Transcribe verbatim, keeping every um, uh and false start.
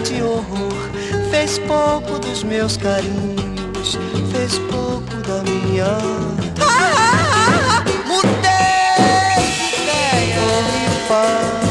de horror. Fez pouco dos meus carinhos, fez pouco da minha. Ah, ah, ah, mudei de ideia. Corre,